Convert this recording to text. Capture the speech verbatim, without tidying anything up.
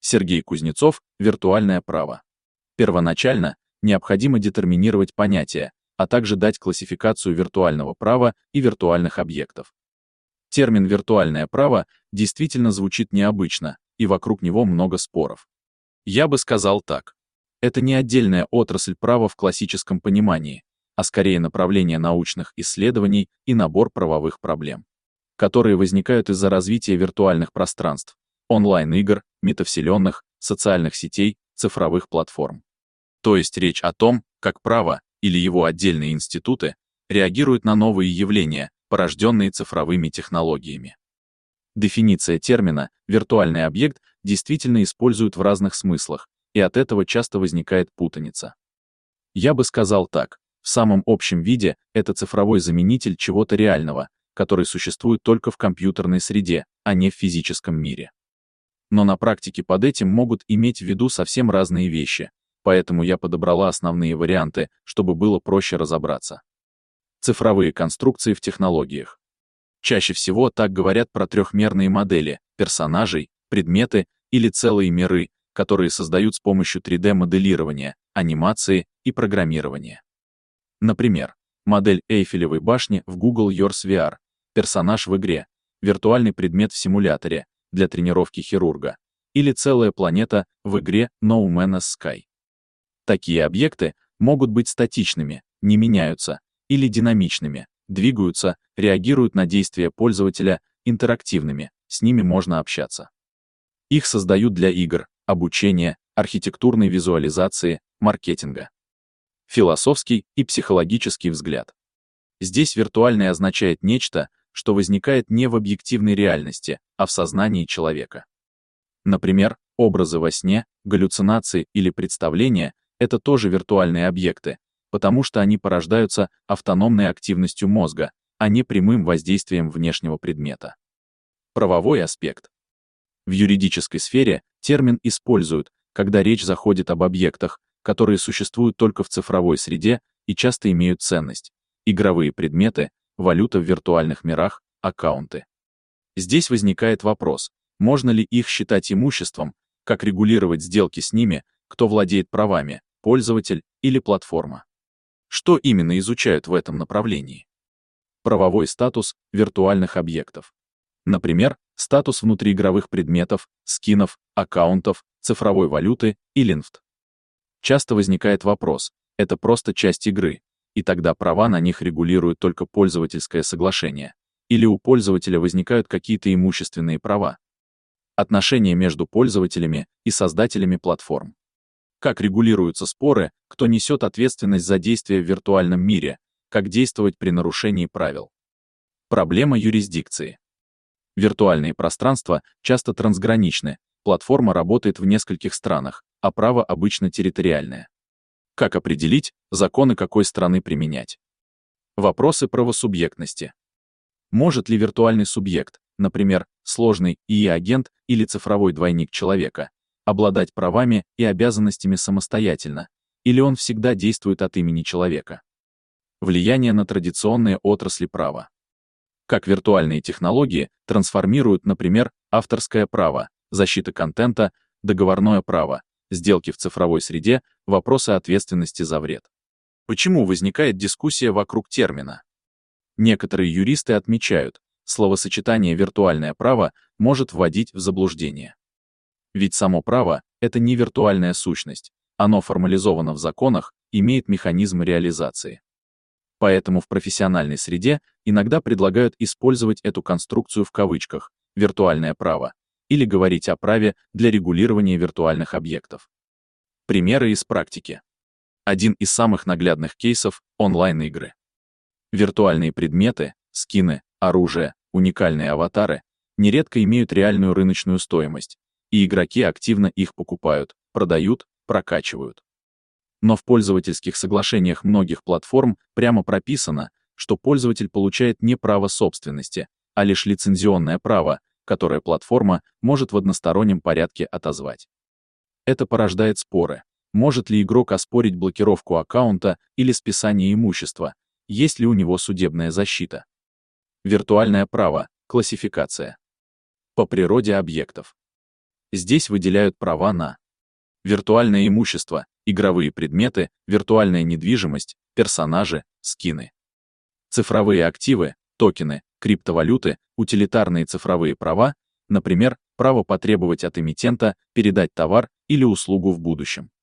Сергей Кузнецов, виртуальное право. Первоначально необходимо детерминировать понятия, а также дать классификацию виртуального права и виртуальных объектов. Термин «виртуальное право» действительно звучит необычно, и вокруг него много споров. Я бы сказал так. Это не отдельная отрасль права в классическом понимании, а скорее направление научных исследований и набор правовых проблем, которые возникают из-за развития виртуальных пространств, онлайн-игр, метавселенных, социальных сетей, цифровых платформ. То есть речь о том, как право или его отдельные институты реагируют на новые явления, порожденные цифровыми технологиями. Дефиниция термина «виртуальный объект» действительно используют в разных смыслах, и от этого часто возникает путаница. Я бы сказал так, в самом общем виде это цифровой заменитель чего-то реального, который существует только в компьютерной среде, а не в физическом мире. Но на практике под этим могут иметь в виду совсем разные вещи, поэтому я подобрала основные варианты, чтобы было проще разобраться. Цифровые конструкции в технологиях. Чаще всего так говорят про трехмерные модели, персонажей, предметы или целые миры, которые создают с помощью три дэ-моделирования, анимации и программирования. Например, модель Эйфелевой башни в Google Earth ви ар, персонаж в игре, виртуальный предмет в симуляторе для тренировки хирурга, или целая планета в игре No Man's Sky. Такие объекты могут быть статичными, не меняются, или динамичными, двигаются, реагируют на действия пользователя, интерактивными, с ними можно общаться. Их создают для игр, обучения, архитектурной визуализации, маркетинга. Философский и психологический взгляд. Здесь виртуальное означает нечто, что возникает не в объективной реальности, а в сознании человека. Например, образы во сне, галлюцинации или представления — это тоже виртуальные объекты, потому что они порождаются автономной активностью мозга, а не прямым воздействием внешнего предмета. Правовой аспект. В юридической сфере термин используют, когда речь заходит об объектах, которые существуют только в цифровой среде и часто имеют ценность. Игровые предметы, валюта в виртуальных мирах, аккаунты. Здесь возникает вопрос, можно ли их считать имуществом, как регулировать сделки с ними, кто владеет правами, пользователь или платформа. Что именно изучают в этом направлении? Правовой статус виртуальных объектов. Например, статус внутриигровых предметов, скинов, аккаунтов, цифровой валюты и эн эф ти. Часто возникает вопрос, это просто часть игры, и тогда права на них регулирует только пользовательское соглашение, или у пользователя возникают какие-то имущественные права. Отношения между пользователями и создателями платформ. Как регулируются споры, кто несет ответственность за действия в виртуальном мире, как действовать при нарушении правил. Проблема юрисдикции. Виртуальные пространства часто трансграничны, платформа работает в нескольких странах, а право обычно территориальное. Как определить, законы какой страны применять? Вопросы правосубъектности. Может ли виртуальный субъект, например, сложный и и-агент или цифровой двойник человека, обладать правами и обязанностями самостоятельно, или он всегда действует от имени человека? Влияние на традиционные отрасли права. Как виртуальные технологии трансформируют, например, авторское право, защита контента, договорное право, сделки в цифровой среде, вопросы ответственности за вред. Почему возникает дискуссия вокруг термина? Некоторые юристы отмечают, словосочетание «виртуальное право» может вводить в заблуждение. Ведь само право — это не виртуальная сущность, оно формализовано в законах, имеет механизм реализации. Поэтому в профессиональной среде иногда предлагают использовать эту конструкцию в кавычках «виртуальное право» или говорить о праве для регулирования виртуальных объектов. Примеры из практики. Один из самых наглядных кейсов — онлайн-игры. Виртуальные предметы, скины, оружие, уникальные аватары нередко имеют реальную рыночную стоимость, и игроки активно их покупают, продают, прокачивают. Но в пользовательских соглашениях многих платформ прямо прописано, что пользователь получает не право собственности, а лишь лицензионное право, которое платформа может в одностороннем порядке отозвать. Это порождает споры. Может ли игрок оспорить блокировку аккаунта или списание имущества? Есть ли у него судебная защита? Виртуальное право, классификация. По природе объектов. Здесь выделяют права на виртуальное имущество, игровые предметы, виртуальная недвижимость, персонажи, скины. Цифровые активы, токены, криптовалюты, утилитарные цифровые права, например, право потребовать от эмитента передать товар или услугу в будущем.